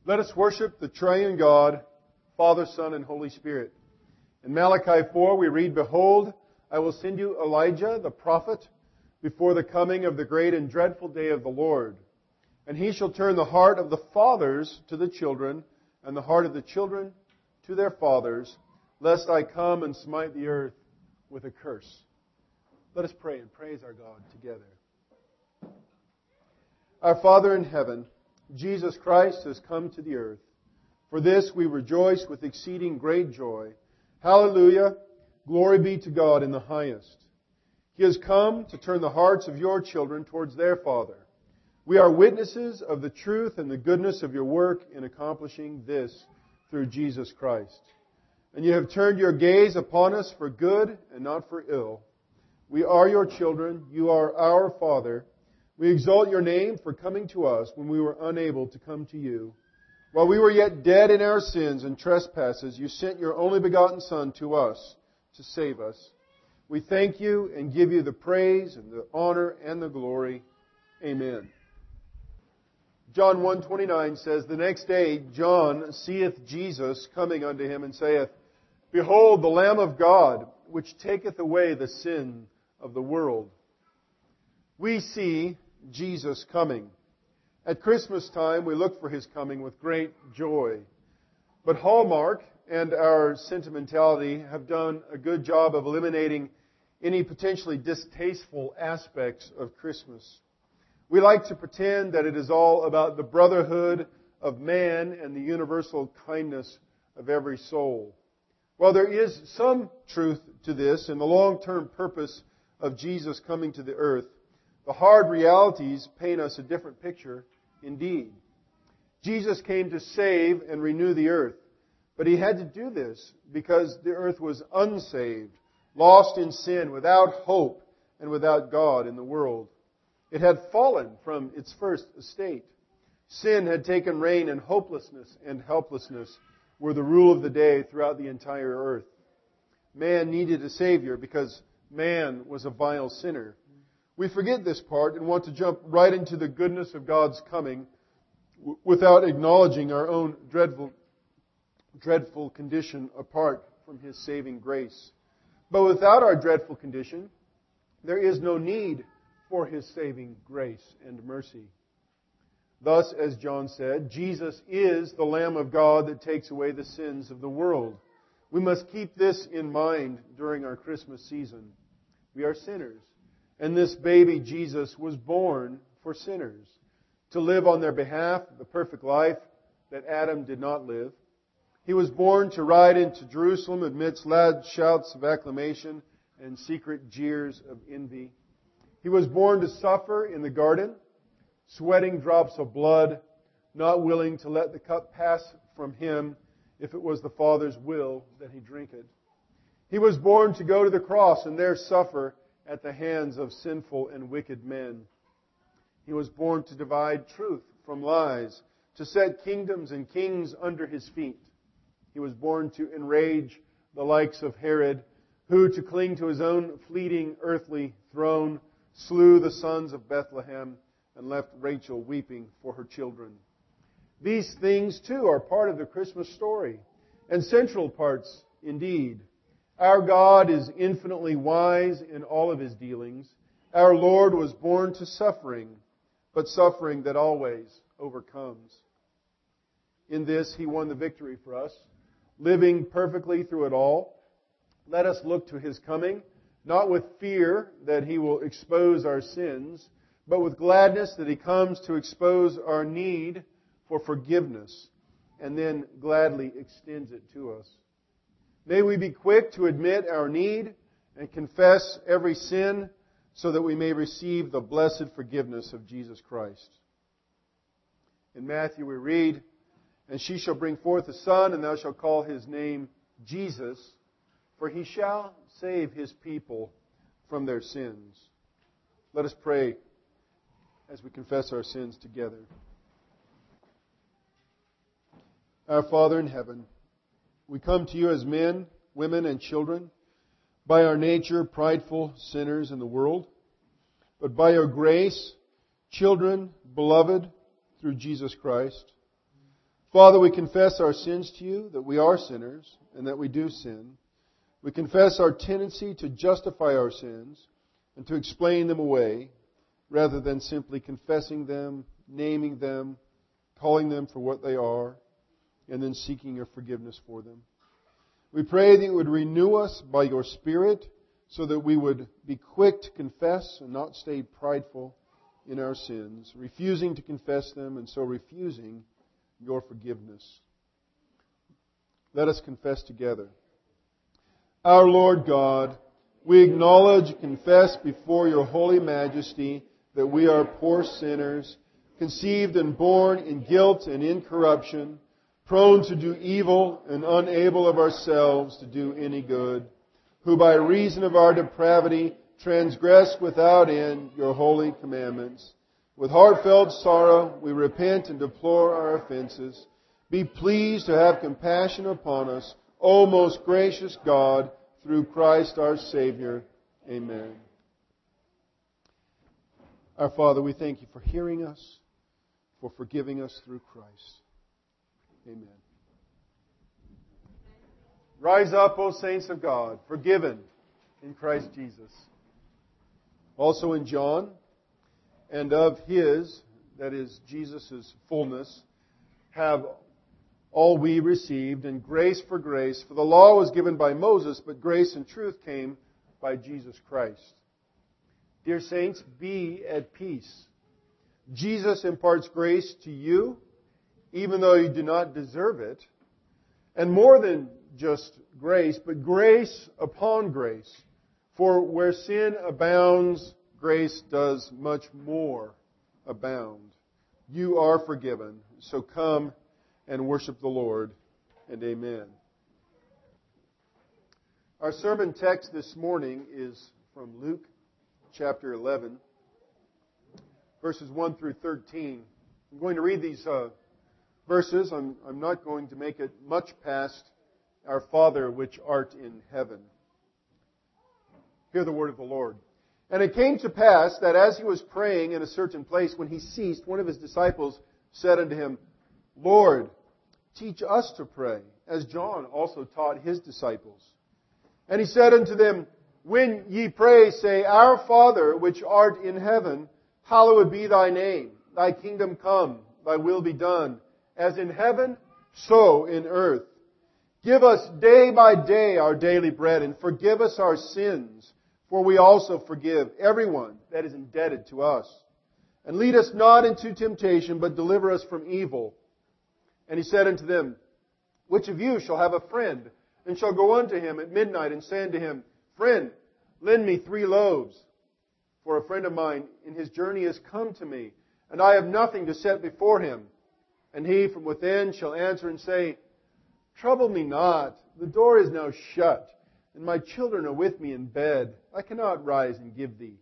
Let us worship the triune God, Father, Son, and Holy Spirit. In Malachi 4 we read, "Behold, I will send you Elijah the prophet before the coming of the great and dreadful day of the Lord. And he shall turn the heart of the fathers to the children, and the heart of the children to their fathers, lest I come and smite the earth with a curse." Let us pray and praise our God together. Our Father in heaven, Jesus Christ has come to the earth. For this we rejoice with exceeding great joy. Hallelujah! Glory be to God in the highest. He has come to turn the hearts of your children towards their Father. We are witnesses of the truth and the goodness of your work in accomplishing this through Jesus Christ. And you have turned your gaze upon us for good and not for ill. We are your children. You are our Father. We exalt your name for coming to us when we were unable to come to you. While we were yet dead in our sins and trespasses, you sent your only begotten Son to us to save us. We thank you and give you the praise and the honor and the glory. Amen. John 1:29 says, "The next day John seeth Jesus coming unto him, and saith, Behold, the Lamb of God, which taketh away the sin of the world." We see Jesus coming. At Christmas time, we look for His coming with great joy. But Hallmark and our sentimentality have done a good job of eliminating any potentially distasteful aspects of Christmas. We like to pretend that it is all about the brotherhood of man and the universal kindness of every soul. While there is some truth to this in the long-term purpose of Jesus coming to the earth, the hard realities paint us a different picture indeed. Jesus came to save and renew the earth, but He had to do this because the earth was unsaved, lost in sin, without hope, and without God in the world. It had fallen from its first estate. Sin had taken reign, and hopelessness and helplessness were the rule of the day throughout the entire earth. Man needed a Savior because man was a vile sinner. We forget this part and want to jump right into the goodness of God's coming without acknowledging our own dreadful condition apart from His saving grace. But without our dreadful condition, there is no need for His saving grace and mercy. Thus, as John said, Jesus is the Lamb of God that takes away the sins of the world. We must keep this in mind during our Christmas season. We are sinners, and this baby Jesus was born for sinners, to live on their behalf the perfect life that Adam did not live. He was born to ride into Jerusalem amidst loud shouts of acclamation and secret jeers of envy. He was born to suffer in the garden, sweating drops of blood, not willing to let the cup pass from Him if it was the Father's will that He drink it. He was born to go to the cross and there suffer at the hands of sinful and wicked men. He was born to divide truth from lies, to set kingdoms and kings under His feet. He was born to enrage the likes of Herod, who, to cling to his own fleeting earthly throne, slew the sons of Bethlehem and left Rachel weeping for her children. These things, too, are part of the Christmas story, and central parts indeed. Our God is infinitely wise in all of His dealings. Our Lord was born to suffering, but suffering that always overcomes. In this, He won the victory for us, living perfectly through it all. Let us look to His coming, not with fear that He will expose our sins, but with gladness that He comes to expose our need for forgiveness, and then gladly extends it to us. May we be quick to admit our need and confess every sin so that we may receive the blessed forgiveness of Jesus Christ. In Matthew we read, "And she shall bring forth a son, and thou shalt call his name Jesus, for he shall save his people from their sins." Let us pray as we confess our sins together. Our Father in heaven, we come to You as men, women, and children, by our nature prideful sinners in the world, but by Your grace, children, beloved through Jesus Christ. Father, we confess our sins to you, that we are sinners, and that we do sin. We confess our tendency to justify our sins and to explain them away, rather than simply confessing them, naming them, calling them for what they are, and then seeking your forgiveness for them. We pray that you would renew us by your Spirit so that we would be quick to confess and not stay prideful in our sins, refusing to confess them and so refusing your forgiveness. Let us confess together. Our Lord God, we acknowledge and confess before your holy majesty that we are poor sinners, conceived and born in guilt and in corruption, prone to do evil and unable of ourselves to do any good, who by reason of our depravity transgress without end your holy commandments. With heartfelt sorrow we repent and deplore our offenses. Be pleased to have compassion upon us, O most gracious God, through Christ our Savior. Amen. Our Father, we thank you for hearing us, for forgiving us through Christ. Amen. Rise up, O saints of God, forgiven in Christ Jesus. Also in John, and of His, that is Jesus' fullness, have all we received, and grace for grace. For the law was given by Moses, but grace and truth came by Jesus Christ. Dear saints, be at peace. Jesus imparts grace to you, even though you do not deserve it. And more than just grace, but grace upon grace. For where sin abounds, grace does much more abound. You are forgiven. So come and worship the Lord, and amen. Our sermon text this morning is from Luke chapter 11, verses 1 through 13. I'm going to read these verses. I'm not going to make it much past our Father which art in heaven. Hear the word of the Lord. And it came to pass that as he was praying in a certain place, when he ceased, one of his disciples said unto him, Lord, teach us to pray, as John also taught his disciples. And he said unto them, When ye pray, say, Our Father, which art in heaven, hallowed be thy name. Thy kingdom come, thy will be done, as in heaven, so in earth. Give us day by day our daily bread, and forgive us our sins, for we also forgive everyone that is indebted to us. And lead us not into temptation, but deliver us from evil. And he said unto them, Which of you shall have a friend, and shall go unto him at midnight, and say unto him, Friend, lend me 3 loaves. For a friend of mine in his journey is come to me, and I have nothing to set before him. And he from within shall answer and say, Trouble me not, the door is now shut, and my children are with me in bed. I cannot rise and give thee.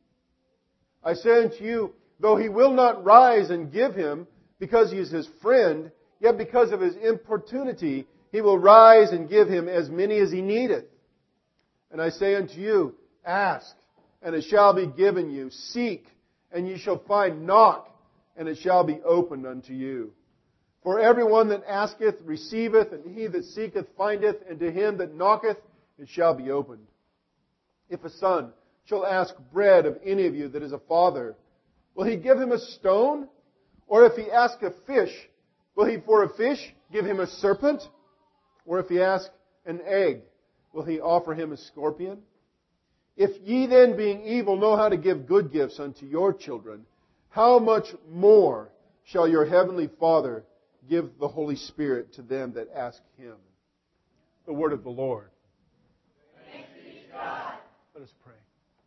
I say unto you, though he will not rise and give him, because he is his friend, yet because of his importunity, he will rise and give him as many as he needeth. And I say unto you, Ask, and it shall be given you. Seek, and ye shall find. Knock, and it shall be opened unto you. For everyone that asketh receiveth, and he that seeketh findeth, and to him that knocketh it shall be opened. If a son shall ask bread of any of you that is a father, will he give him a stone? Or if he ask a fish, will he for a fish give him a serpent? Or if he ask an egg, will he offer him a scorpion? If ye then, being evil, know how to give good gifts unto your children, how much more shall your heavenly Father give the Holy Spirit to them that ask Him? The word of the Lord. Thanks be to God. Let us pray.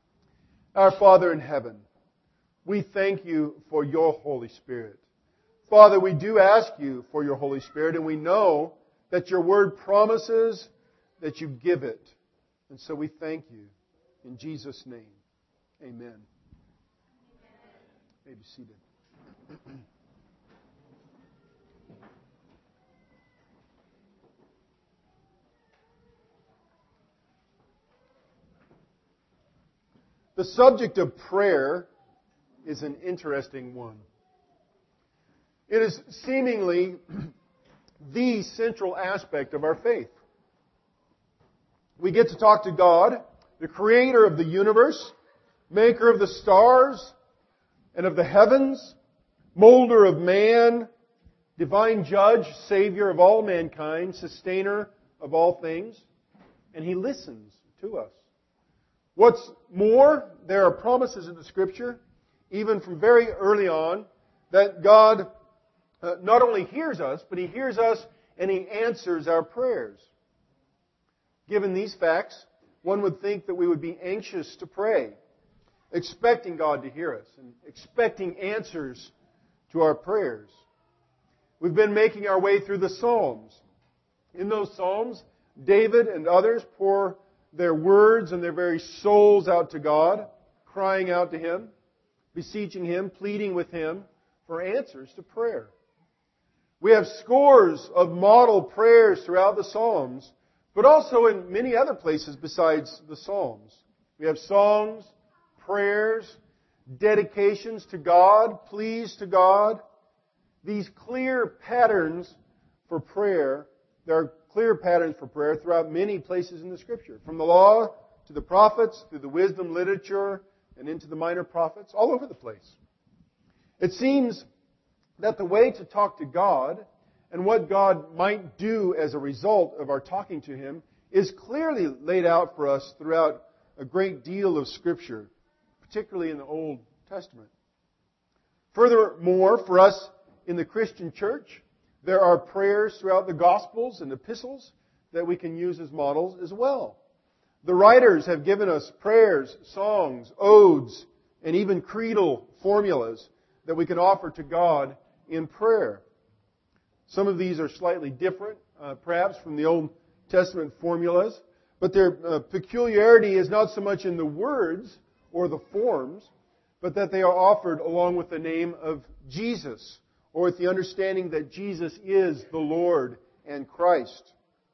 Our Father in heaven, we thank you for your Holy Spirit. Father, we do ask you for your Holy Spirit, and we know that your word promises that you give it. And so we thank you. In Jesus' name, amen. You may be seated. The subject of prayer is an interesting one. It is seemingly the central aspect of our faith. We get to talk to God, the creator of the universe, maker of the stars and of the heavens, molder of man, divine judge, savior of all mankind, sustainer of all things, and He listens to us. What's more, there are promises in the Scripture, even from very early on, that God not only hears us, but He hears us and He answers our prayers. Given these facts, one would think that we would be anxious to pray, expecting God to hear us and expecting answers to our prayers. We've been making our way through the Psalms. In those Psalms, David and others pour their words and their very souls out to God, crying out to Him, beseeching Him, pleading with Him for answers to prayer. We have scores of model prayers throughout the Psalms, but also in many other places besides the Psalms. We have songs, prayers, dedications to God, pleas to God. These clear patterns for prayer, there are clear patterns for prayer throughout many places in the Scripture. From the law to the prophets, through the wisdom literature, and into the minor prophets, all over the place. It seems that the way to talk to God and what God might do as a result of our talking to Him is clearly laid out for us throughout a great deal of Scripture, particularly in the Old Testament. Furthermore, for us in the Christian church, there are prayers throughout the Gospels and epistles that we can use as models as well. The writers have given us prayers, songs, odes, and even creedal formulas that we can offer to God in prayer. Some of these are slightly different, perhaps, from the Old Testament formulas, but their peculiarity is not so much in the words or the forms, but that they are offered along with the name of Jesus, or with the understanding that Jesus is the Lord and Christ.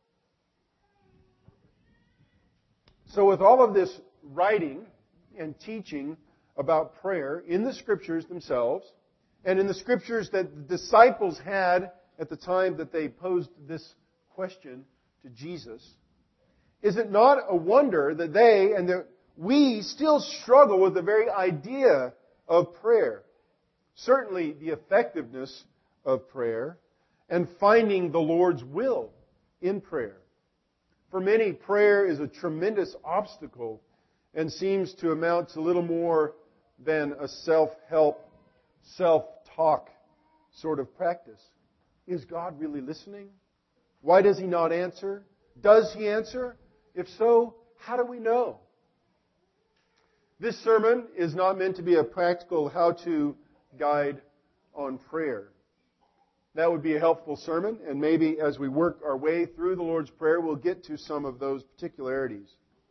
So with all of this writing and teaching about prayer in the Scriptures themselves, and in the Scriptures that the disciples had at the time that they posed this question to Jesus, is it not a wonder that they and that we still struggle with the very idea of prayer? Certainly the effectiveness of prayer and finding the Lord's will in prayer. For many, prayer is a tremendous obstacle and seems to amount to little more than a self-help, self-talk sort of practice. Is God really listening? Why does He not answer? Does He answer? If so, how do we know? This sermon is not meant to be a practical how-to guide on prayer. That would be a helpful sermon, and maybe as we work our way through the Lord's Prayer, we'll get to some of those particularities.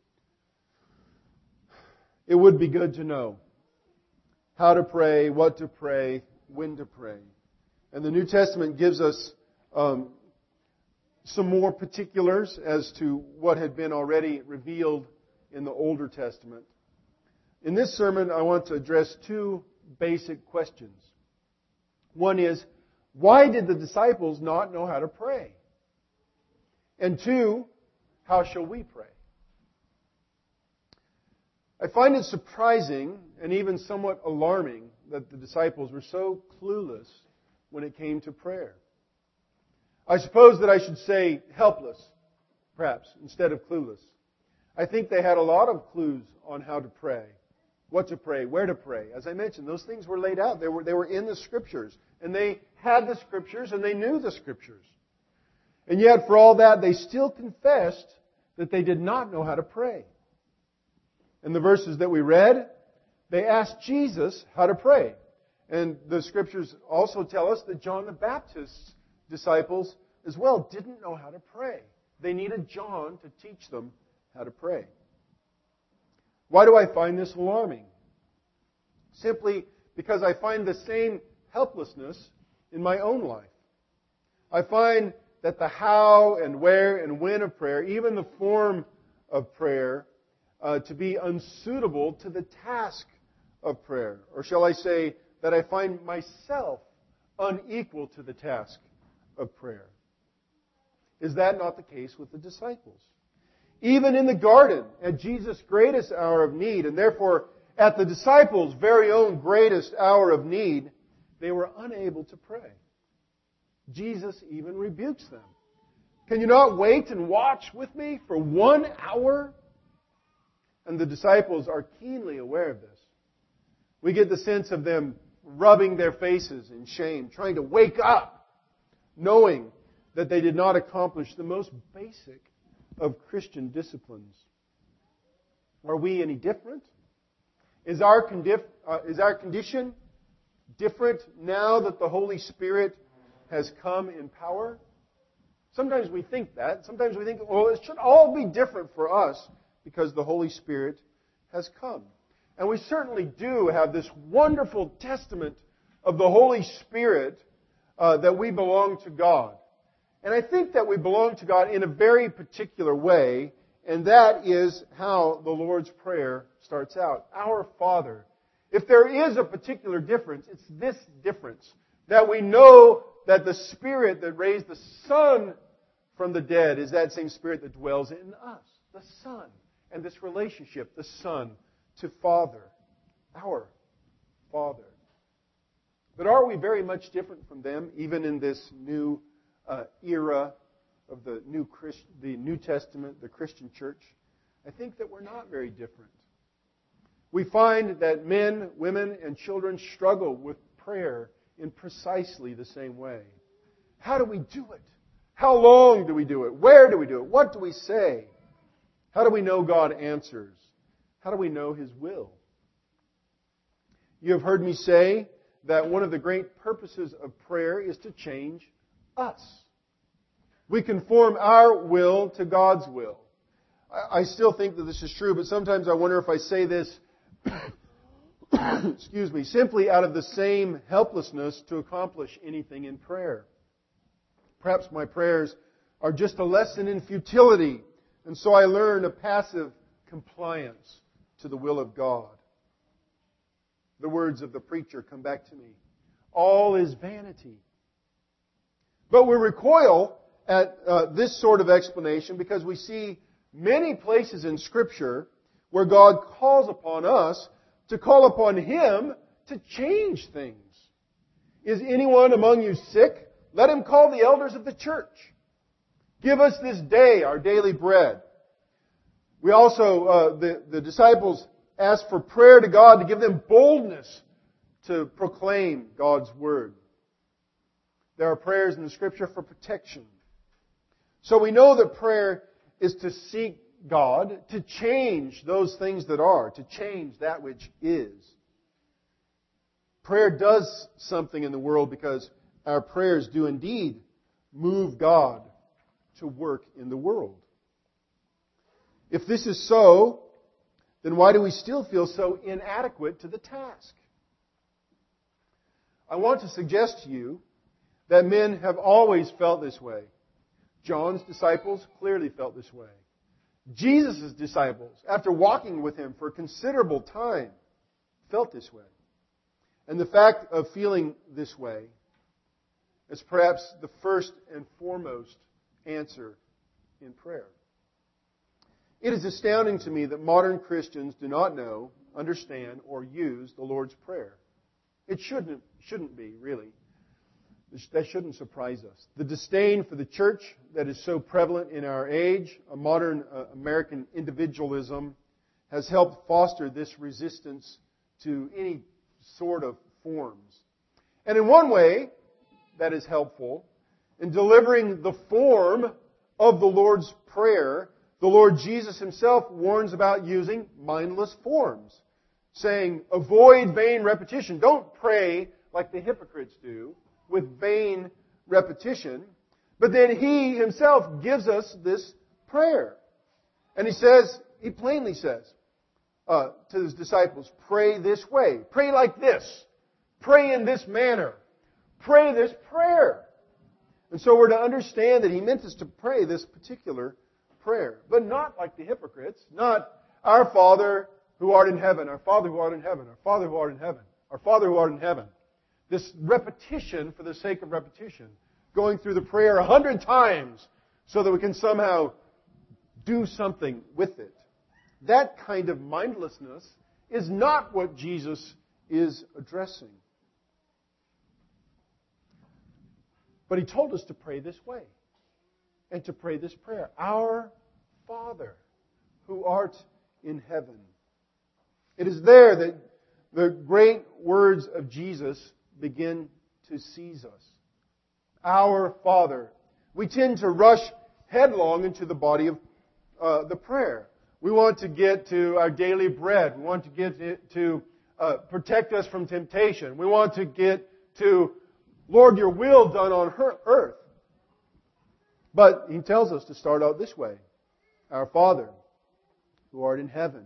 It would be good to know how to pray, what to pray, when to pray. And the New Testament gives us some more particulars as to what had been already revealed in the Older Testament. In this sermon, I want to address two basic questions. One is, why did the disciples not know how to pray? And two, how shall we pray? I find it surprising and even somewhat alarming that the disciples were so clueless when it came to prayer. I suppose that I should say helpless, perhaps, instead of clueless. I think they had a lot of clues on how to pray, what to pray, where to pray. As I mentioned, those things were laid out. They were in the Scriptures. And they had the Scriptures and they knew the Scriptures. And yet, for all that, they still confessed that they did not know how to pray. In the verses that we read, they asked Jesus how to pray. And the Scriptures also tell us that John the Baptist's disciples as well didn't know how to pray. They needed John to teach them how to pray. Why do I find this alarming? Simply because I find the same helplessness in my own life. I find that the how and where and when of prayer, even the form of prayer, to be unsuitable to the task of prayer. Or shall I say that I find myself unequal to the task of prayer. Is that not the case with the disciples? Even in the garden, at Jesus' greatest hour of need, and therefore at the disciples' very own greatest hour of need, they were unable to pray. Jesus even rebukes them. Can you not wait and watch with me for 1 hour? And the disciples are keenly aware of this. We get the sense of them rubbing their faces in shame, trying to wake up, knowing that they did not accomplish the most basic of Christian disciplines. Are we any different? Is our condition different now that the Holy Spirit has come in power? Sometimes we think that. Sometimes we think, well, it should all be different for us because the Holy Spirit has come. And we certainly do have this wonderful testament of the Holy Spirit that we belong to God. And I think that we belong to God in a very particular way, and that is how the Lord's Prayer starts out. Our Father. If there is a particular difference, it's this difference. That we know that the Spirit that raised the Son from the dead is that same Spirit that dwells in us. The Son. And this relationship, the Son to Father. Our Father. But are we very much different from them, even in this new era of the New Testament, the Christian church? I think that we're not very different. We find that men, women, and children struggle with prayer in precisely the same way. How do we do it? How long do we do it? Where do we do it? What do we say? How do we know God answers? How do we know His will? You have heard me say that one of the great purposes of prayer is to change us. We conform our will to God's will. I still think that this is true, but sometimes I wonder if I say this simply out of the same helplessness to accomplish anything in prayer. Perhaps my prayers are just a lesson in futility, and so I learn a passive compliance to the will of God. The words of the preacher come back to me. All is vanity. But we recoil at this sort of explanation because we see many places in Scripture where God calls upon us to call upon Him to change things. Is anyone among you sick? Let him call the elders of the church. Give us this day our daily bread. We also, the disciples asked for prayer to God to give them boldness to proclaim God's Word. There are prayers in the Scripture for protection. So we know that prayer is to seek God, to change those things that are, to change that which is. Prayer does something in the world because our prayers do indeed move God to work in the world. If this is so, then why do we still feel so inadequate to the task? I want to suggest to you that men have always felt this way. John's disciples clearly felt this way. Jesus' disciples, after walking with Him for a considerable time, felt this way. And the fact of feeling this way is perhaps the first and foremost answer in prayer. It is astounding to me that modern Christians do not know, understand, or use the Lord's Prayer. It shouldn't be, really. That shouldn't surprise us. The disdain for the church that is so prevalent in our age, a modern American individualism, has helped foster this resistance to any sort of forms. And in one way, that is helpful. In delivering the form of the Lord's Prayer, the Lord Jesus Himself warns about using mindless forms, saying, avoid vain repetition. Don't pray like the hypocrites do, with vain repetition. But then He Himself gives us this prayer. And He plainly says to His disciples, pray this way. Pray like this. Pray in this manner. Pray this prayer. And so we're to understand that He meant us to pray this particular prayer. But not like the hypocrites. Not, our Father who art in heaven, our Father who art in heaven, our Father who art in heaven, our Father who art in heaven. This repetition for the sake of repetition. Going through the prayer 100 times so that we can somehow do something with it. That kind of mindlessness is not what Jesus is addressing. But He told us to pray this way and to pray this prayer. Our Father, who art in heaven. It is there that the great words of Jesus begin to seize us. Our Father. We tend to rush headlong into the body of the prayer. We want to get to our daily bread. We want to get to protect us from temptation. We want to get to, Lord, your will done on earth. But He tells us to start out this way. Our Father, who art in heaven.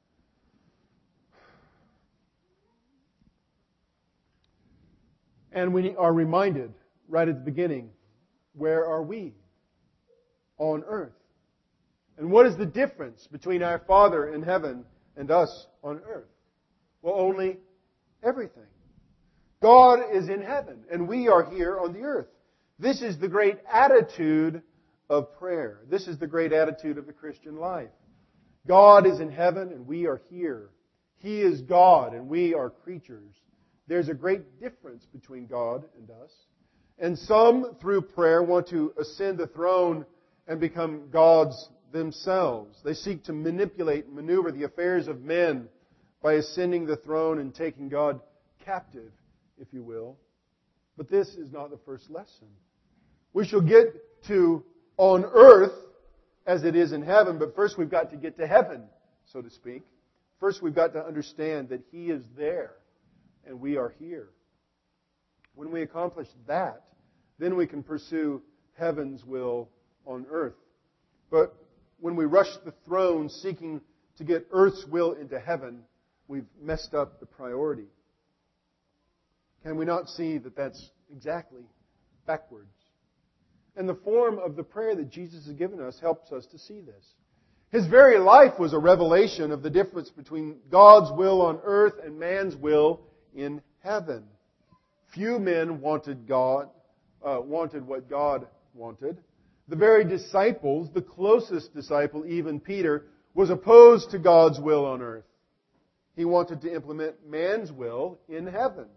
And we are reminded right at the beginning, where are we? On earth. And what is the difference between our Father in heaven and us on earth? Well, only everything. God is in heaven, and we are here on the earth. This is the great attitude of prayer. This is the great attitude of the Christian life. God is in heaven, and we are here. He is God, and we are creatures. There's a great difference between God and us. And some, through prayer, want to ascend the throne and become gods themselves. They seek to manipulate and maneuver the affairs of men by ascending the throne and taking God captive, if you will. But this is not the first lesson. We shall get to on earth as it is in heaven, but first we've got to get to heaven, so to speak. First we've got to understand that He is there and we are here. When we accomplish that, then we can pursue heaven's will on earth. But when we rush the throne seeking to get earth's will into heaven, we've messed up the priority. Can we not see that that's exactly backwards? And the form of the prayer that Jesus has given us helps us to see this. His very life was a revelation of the difference between God's will on earth and man's will in heaven. Few men wanted what God wanted. The very disciples, the closest disciple, even Peter, was opposed to God's will on earth. He wanted to implement man's will in heaven.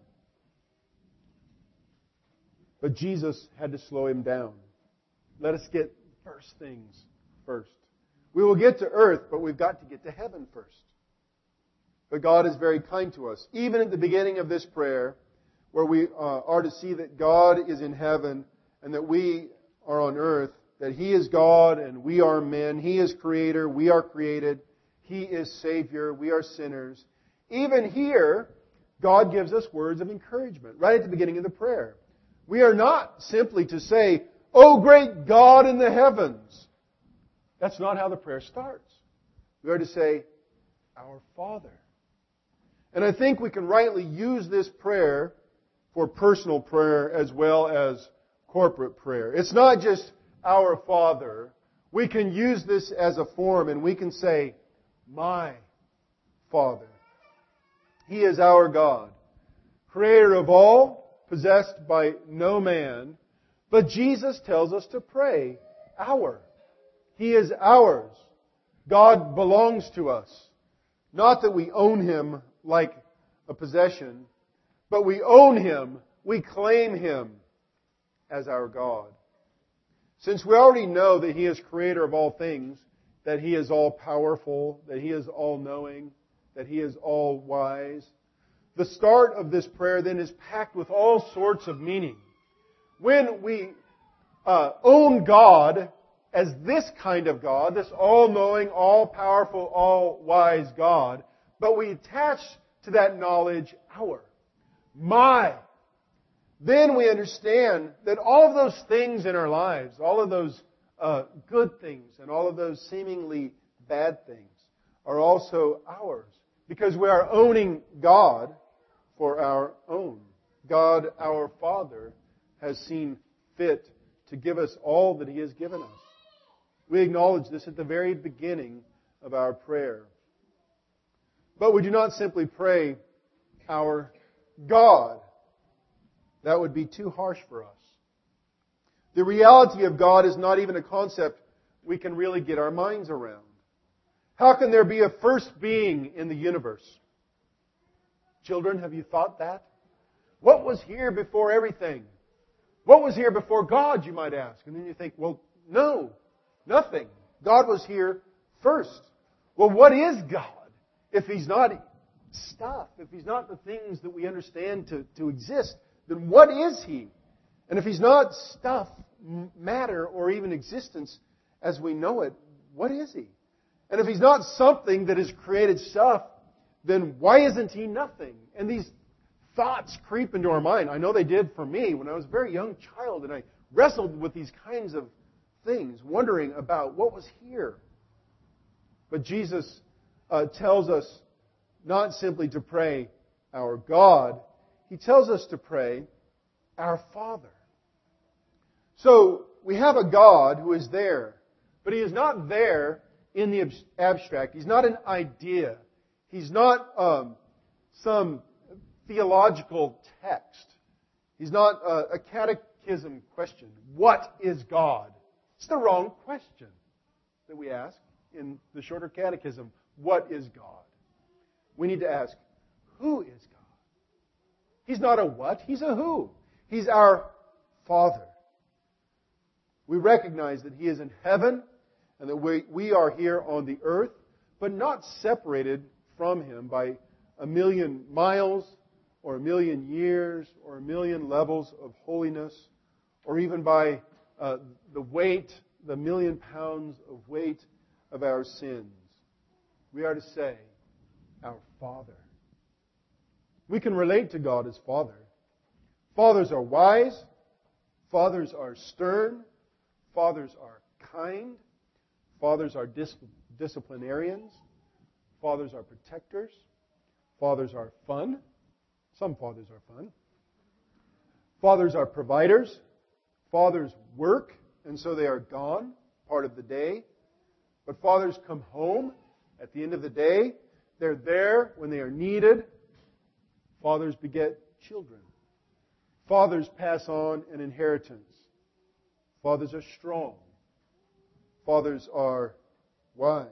But Jesus had to slow him down. Let us get first things first. We will get to earth, but we've got to get to heaven first. But God is very kind to us. Even at the beginning of this prayer, where we are to see that God is in heaven and that we are on earth, that He is God and we are men. He is Creator, we are created. He is Savior, we are sinners. Even here, God gives us words of encouragement right at the beginning of the prayer. We are not simply to say, "O great God in the heavens." That's not how the prayer starts. We are to say, "Our Father." And I think we can rightly use this prayer for personal prayer as well as corporate prayer. It's not just "Our Father." We can use this as a form and we can say, "My Father." He is our God, Creator of all, possessed by no man. But Jesus tells us to pray, "Our." He is ours. God belongs to us. Not that we own Him like a possession, but we own Him, we claim Him as our God. Since we already know that He is Creator of all things, that He is all-powerful, that He is all-knowing, that He is all-wise, the start of this prayer then is packed with all sorts of meaning. When we own God as this kind of God, this all-knowing, all-powerful, all-wise God, but we attach to that knowledge our, my, then we understand that all of those things in our lives, all of those good things and all of those seemingly bad things are also ours. Because we are owning God for our own. God, our Father, has seen fit to give us all that He has given us. We acknowledge this at the very beginning of our prayer. But we do not simply pray, "Our God." That would be too harsh for us. The reality of God is not even a concept we can really get our minds around. How can there be a first being in the universe? Children, have you thought that? What was here before everything? What was here before God, you might ask? And then you think, well, no, nothing. God was here first. Well, what is God if He's not stuff? If He's not the things that we understand to exist, then what is He? And if He's not stuff, matter, or even existence as we know it, what is He? And if He's not something that has created stuff, then why isn't He nothing? And these thoughts creep into our mind. I know they did for me when I was a very young child, and I wrestled with these kinds of things, wondering about what was here. But Jesus tells us not simply to pray our God, He tells us to pray our Father. So we have a God who is there, but He is not there in the abstract. He's not an idea. He's not some theological text. He's not a catechism question. What is God? It's the wrong question that we ask in the shorter catechism. What is God? We need to ask, who is God? He's not a what, He's a who. He's our Father. We recognize that He is in heaven and that we are here on the earth, but not separated from Him by a million miles or a million years or a million levels of holiness, or even by the million pounds of weight of our sins. We are to say, our Father. We can relate to God as Father. Fathers are wise. Fathers are stern. Fathers are kind. Fathers are disciplinarians. Fathers are protectors. Fathers are fun. Some fathers are fun. Fathers are providers. Fathers work, and so they are gone part of the day. But fathers come home at the end of the day. They're there when they are needed. Fathers beget children. Fathers pass on an inheritance. Fathers are strong. Fathers are wise.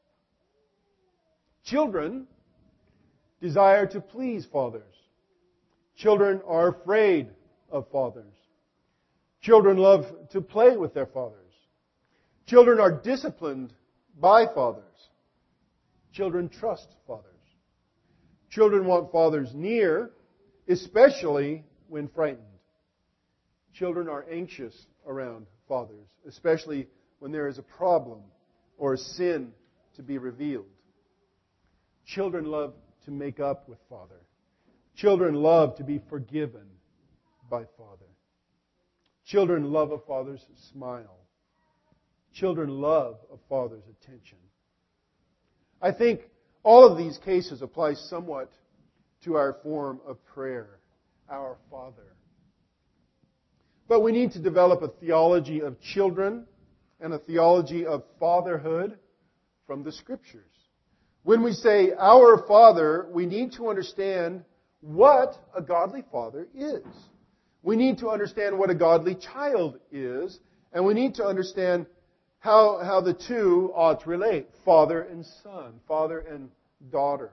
Children desire to please fathers. Children are afraid of fathers. Children love to play with their fathers. Children are disciplined by fathers. Children trust fathers. Children want fathers near, especially when frightened. Children are anxious around fathers, especially when there is a problem or a sin to be revealed. Children love to make up with father. Children love to be forgiven by father. Children love a father's smile. Children love a father's attention. I think all of these cases apply somewhat to our form of prayer, our Father. But we need to develop a theology of children and a theology of fatherhood from the Scriptures. When we say our Father, we need to understand what a godly father is. We need to understand what a godly child is, and we need to understand how the two ought to relate, father and son, father and daughter.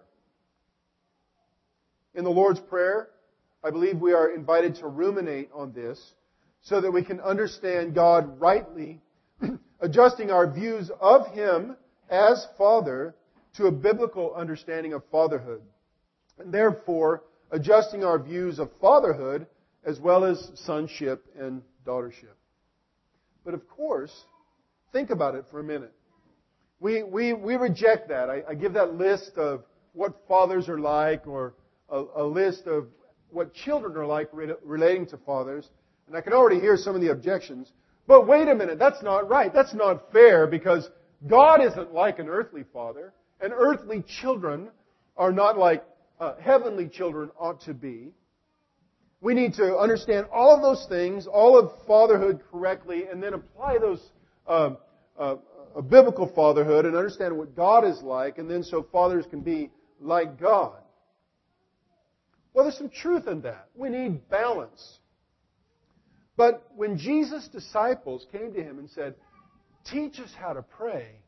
In the Lord's Prayer, I believe we are invited to ruminate on this so that we can understand God rightly, adjusting our views of Him as Father to a biblical understanding of fatherhood, and therefore adjusting our views of fatherhood as well as sonship and daughtership. But of course, think about it for a minute. We reject that. I give that list of what fathers are like, or a list of what children are like relating to fathers. And I can already hear some of the objections. But wait a minute, that's not right. That's not fair, because God isn't like an earthly father, and earthly children are not like heavenly children ought to be. We need to understand all of those things, all of fatherhood correctly, and then apply those a biblical fatherhood and understand what God is like, and then so fathers can be like God. Well, there's some truth in that. We need balance. But when Jesus' disciples came to him and said, "Teach us how to pray,"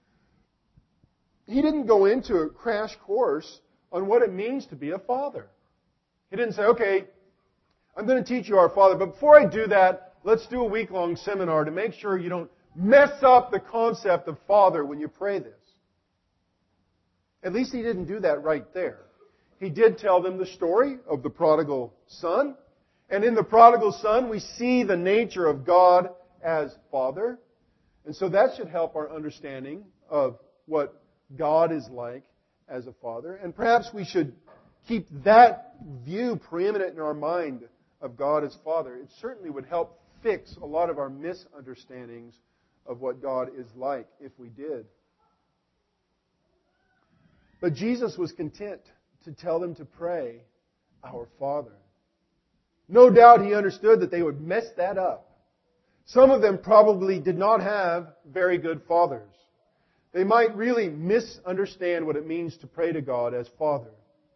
he didn't go into a crash course on what it means to be a father. He didn't say, "Okay, I'm going to teach you our Father, but before I do that, let's do a week-long seminar to make sure you don't mess up the concept of Father when you pray this." At least he didn't do that right there. He did tell them the story of the prodigal son. And in the prodigal son, we see the nature of God as Father. And so that should help our understanding of what God is like as a father. And perhaps we should keep that view preeminent in our mind of God as Father. It certainly would help fix a lot of our misunderstandings of what God is like if we did. But Jesus was content to tell them to pray, "Our Father." No doubt he understood that they would mess that up. Some of them probably did not have very good fathers. They might really misunderstand what it means to pray to God as Father.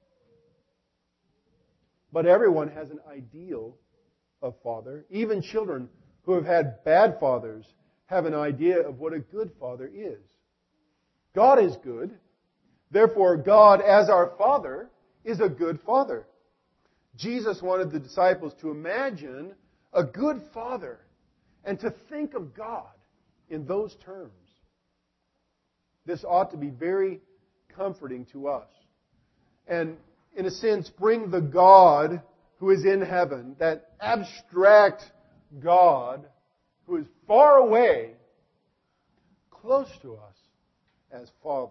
But everyone has an ideal of father. Even children who have had bad fathers have an idea of what a good father is. God is good. Therefore, God, as our Father, is a good Father. Jesus wanted the disciples to imagine a good Father and to think of God in those terms. This ought to be very comforting to us. And, in a sense, bring the God who is in heaven, that abstract God who is far away, close to us as Father.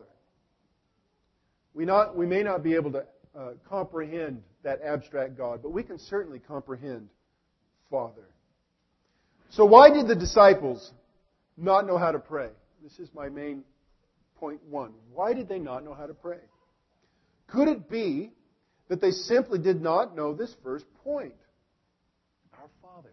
We may not be able to comprehend that abstract God, but we can certainly comprehend Father. So why did the disciples not know how to pray? This is my main point one. Why did they not know how to pray? Could it be that they simply did not know this first point? Our Father.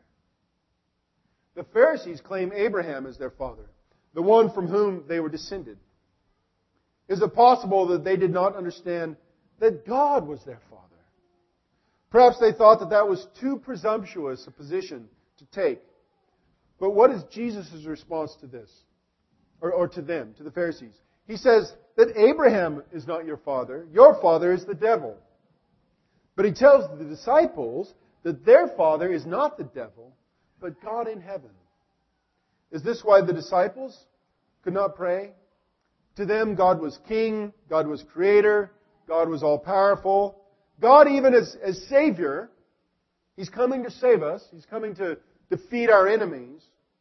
The Pharisees claim Abraham as their father, the one from whom they were descended. Is it possible that they did not understand that God was their Father? Perhaps they thought that that was too presumptuous a position to take. But what is Jesus' response to this? Or to them, to the Pharisees? He says that Abraham is not your father. Your father is the devil. But he tells the disciples that their father is not the devil, but God in heaven. Is this why the disciples could not pray? To them, God was king, God was creator, God was all-powerful. God, even as Savior, He's coming to save us. He's coming to defeat our enemies.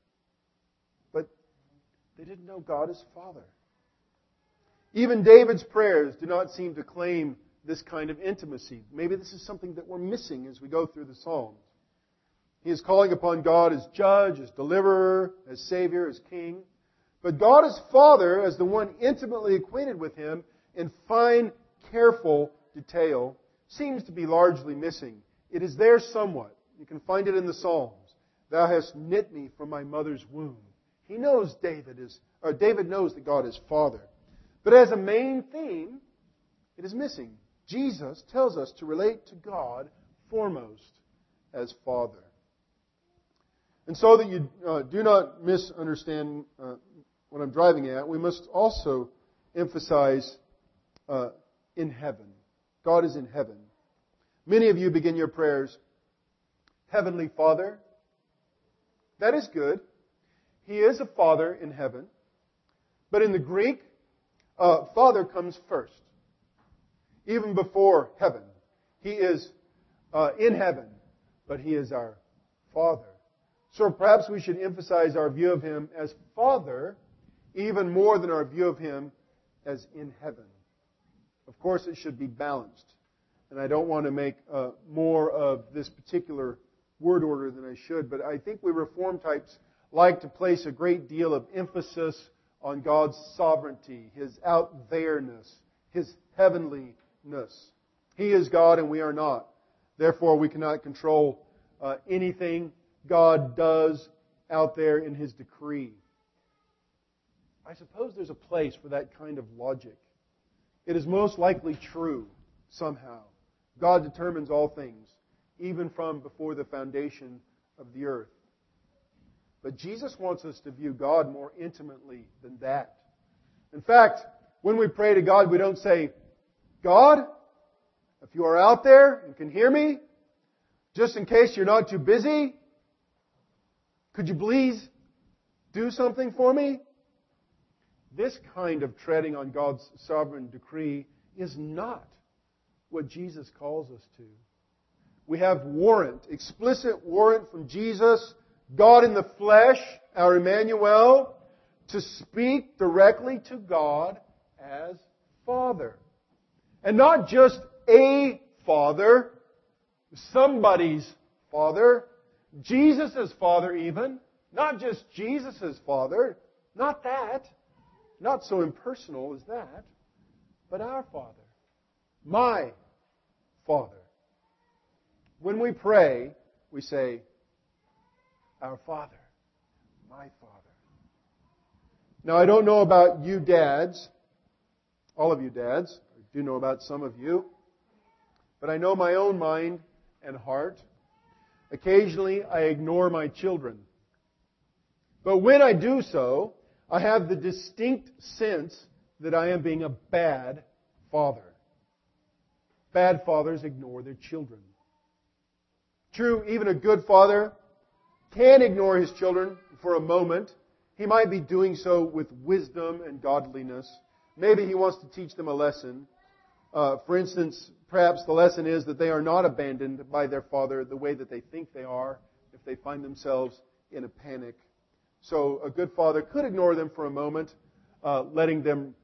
But they didn't know God as Father. Even David's prayers do not seem to claim this kind of intimacy. Maybe this is something that we're missing as we go through the Psalms. He is calling upon God as Judge, as Deliverer, as Savior, as King. But God as Father, as the one intimately acquainted with Him in fine, careful detail, seems to be largely missing. It is there somewhat. You can find it in the Psalms. Thou hast knit me from my mother's womb. He knows David knows that God is Father. But as a main theme, it is missing. Jesus tells us to relate to God foremost as Father. And so that you do not misunderstand what I'm driving at, we must also emphasize in heaven. God is in heaven. Many of you begin your prayers, Heavenly Father. That is good. He is a Father in heaven. But in the Greek, Father comes first. Even before heaven. He is in heaven, but He is our Father. So perhaps we should emphasize our view of Him as Father even more than our view of Him as in heaven. Of course, it should be balanced. And I don't want to make more of this particular word order than I should, but I think we Reformed types like to place a great deal of emphasis on God's sovereignty, His out-there-ness, His heavenliness. He is God and we are not. Therefore, we cannot control anything God does out there in His decree. I suppose there's a place for that kind of logic. It is most likely true, somehow. God determines all things, even from before the foundation of the earth. But Jesus wants us to view God more intimately than that. In fact, when we pray to God, we don't say, God, if you are out there and can hear me, just in case you're not too busy, could you please do something for me? This kind of treading on God's sovereign decree is not what Jesus calls us to. We have warrant, explicit warrant from Jesus, God in the flesh, our Emmanuel, to speak directly to God as Father. And not just a Father, somebody's Father, Jesus' Father even, not just Jesus' Father, not that, not so impersonal as that, but our Father, my Father. When we pray, we say, our Father, my Father. Now, I don't know about you dads, all of you dads. I do know about some of you. But I know my own mind and heart. Occasionally, I ignore my children. But when I do so, I have the distinct sense that I am being a bad father. Bad fathers ignore their children. True, even a good father can ignore his children for a moment. He might be doing so with wisdom and godliness. Maybe he wants to teach them a lesson. For instance, perhaps the lesson is that they are not abandoned by their father the way that they think they are if they find themselves in a panic. So a good father could ignore them for a moment, letting them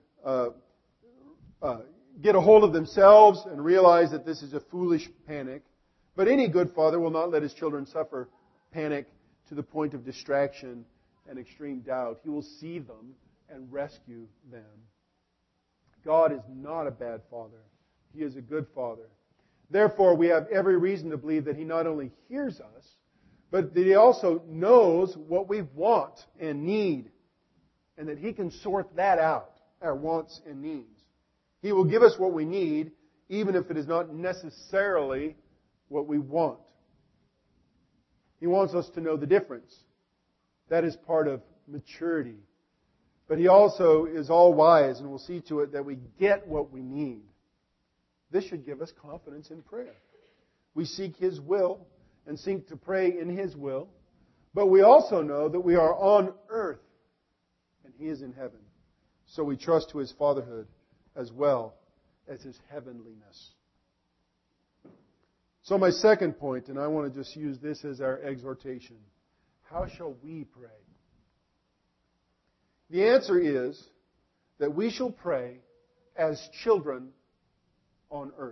get a hold of themselves and realize that this is a foolish panic. But any good father will not let his children suffer panic to the point of distraction and extreme doubt. He will see them and rescue them. God is not a bad father. He is a good father. Therefore, we have every reason to believe that He not only hears us, but that He also knows what we want and need, and that He can sort that out, our wants and needs. He will give us what we need, even if it is not necessarily what we want. He wants us to know the difference. That is part of maturity. But He also is all-wise and will see to it that we get what we need. This should give us confidence in prayer. We seek His will and seek to pray in His will. But we also know that we are on earth and He is in heaven. So we trust to His fatherhood as well as His heavenliness. So my second point, and I want to just use this as our exhortation. How shall we pray? The answer is that we shall pray as children on earth.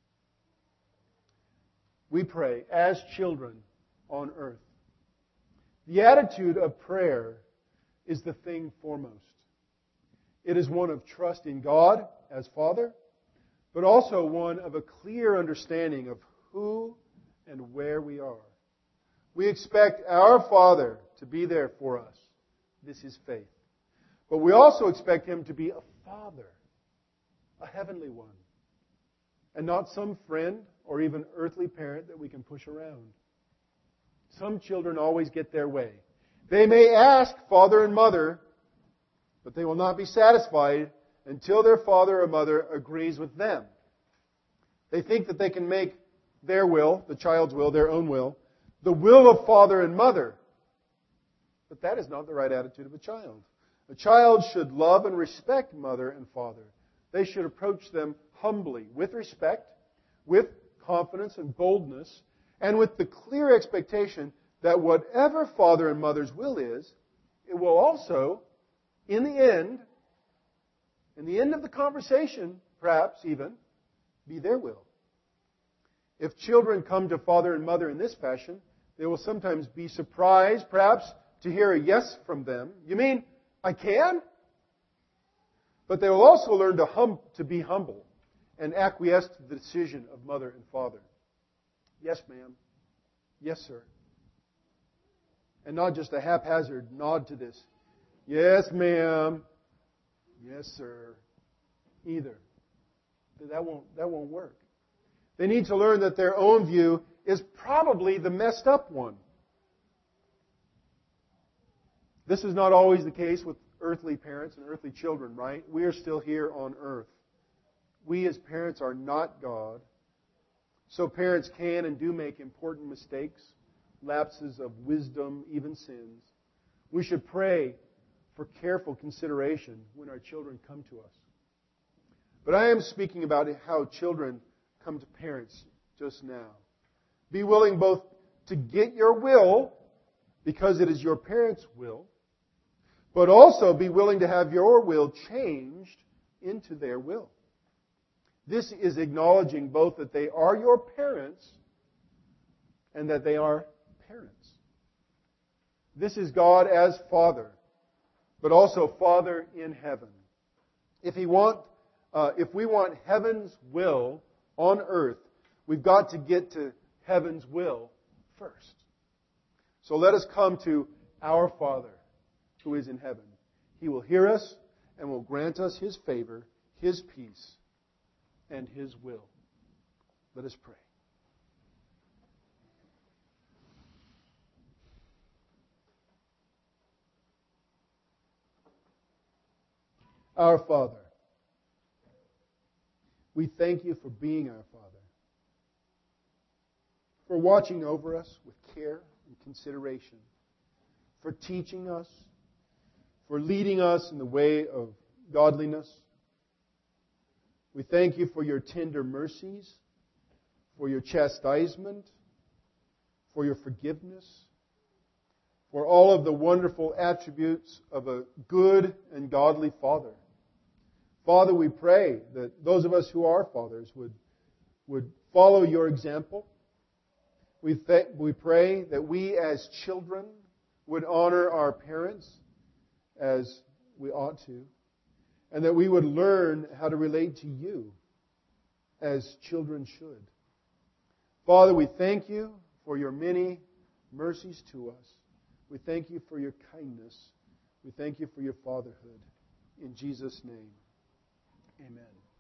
We pray as children on earth. The attitude of prayer is the thing foremost. It is one of trust in God as Father, but also one of a clear understanding of who and where we are. We expect our Father to be there for us. This is faith. But we also expect Him to be a Father, a heavenly one, and not some friend or even earthly parent that we can push around. Some children always get their way. They may ask father and mother, but they will not be satisfied until their father or mother agrees with them. They think that they can make their will, the child's will, their own will, the will of father and mother. But that is not the right attitude of a child. A child should love and respect mother and father. They should approach them humbly, with respect, with confidence and boldness, and with the clear expectation that whatever father and mother's will is, it will also, in the end of the conversation, perhaps even, be their will. If children come to father and mother in this fashion, they will sometimes be surprised, perhaps, to hear a yes from them. You mean, I can? But they will also learn to be humble and acquiesce to the decision of mother and father. Yes, ma'am. Yes, sir. And not just a haphazard nod to this. Yes, ma'am. Yes, sir. Either. That won't work. They need to learn that their own view is probably the messed up one. This is not always the case with earthly parents and earthly children, right? We are still here on earth. We as parents are not God. So parents can and do make important mistakes, lapses of wisdom, even sins. We should pray for careful consideration when our children come to us. But I am speaking about how children come to parents just now. Be willing both to get your will, because it is your parents' will, but also be willing to have your will changed into their will. This is acknowledging both that they are your parents and that they are parents. This is God as Father, but also Father in heaven. If we want heaven's will on earth, we've got to get to heaven's will first. So let us come to our Father who is in heaven. He will hear us and will grant us His favor, His peace, and His will. Let us pray. Our Father, we thank You for being our Father, for watching over us with care and consideration, for teaching us, for leading us in the way of godliness. We thank You for Your tender mercies, for Your chastisement, for Your forgiveness, for all of the wonderful attributes of a good and godly Father. Father, we pray that those of us who are fathers would follow Your example. We pray that we as children would honor our parents as we ought to, and that we would learn how to relate to You as children should. Father, we thank You for Your many mercies to us. We thank You for Your kindness. We thank You for Your fatherhood. In Jesus' name, amen.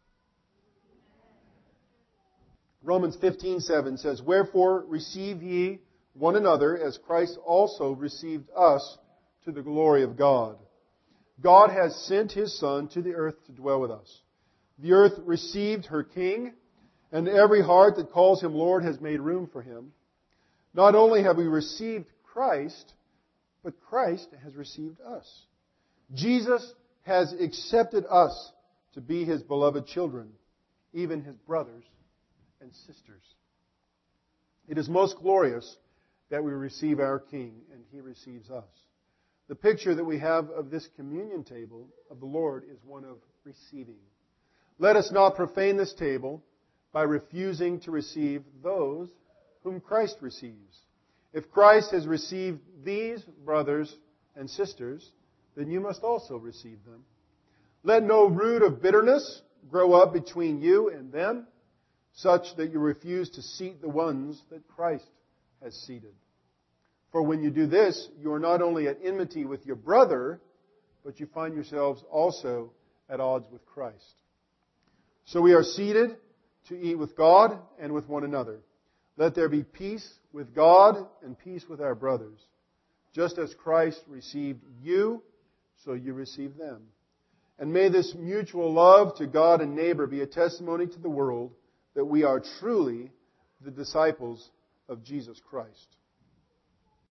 Romans 15:7 says, "Wherefore receive ye one another as Christ also received us to the glory of God." God has sent His Son to the earth to dwell with us. The earth received her King, and every heart that calls Him Lord has made room for Him. Not only have we received Christ, but Christ has received us. Jesus has accepted us to be His beloved children, even His brothers and sisters. It is most glorious that we receive our King and He receives us. The picture that we have of this communion table of the Lord is one of receiving. Let us not profane this table by refusing to receive those whom Christ receives. If Christ has received these brothers and sisters, then you must also receive them. Let no root of bitterness grow up between you and them, such that you refuse to seat the ones that Christ has seated. For when you do this, you are not only at enmity with your brother, but you find yourselves also at odds with Christ. So we are seated to eat with God and with one another. Let there be peace with God and peace with our brothers. Just as Christ received you, so you receive them. And may this mutual love to God and neighbor be a testimony to the world that we are truly the disciples of Jesus Christ.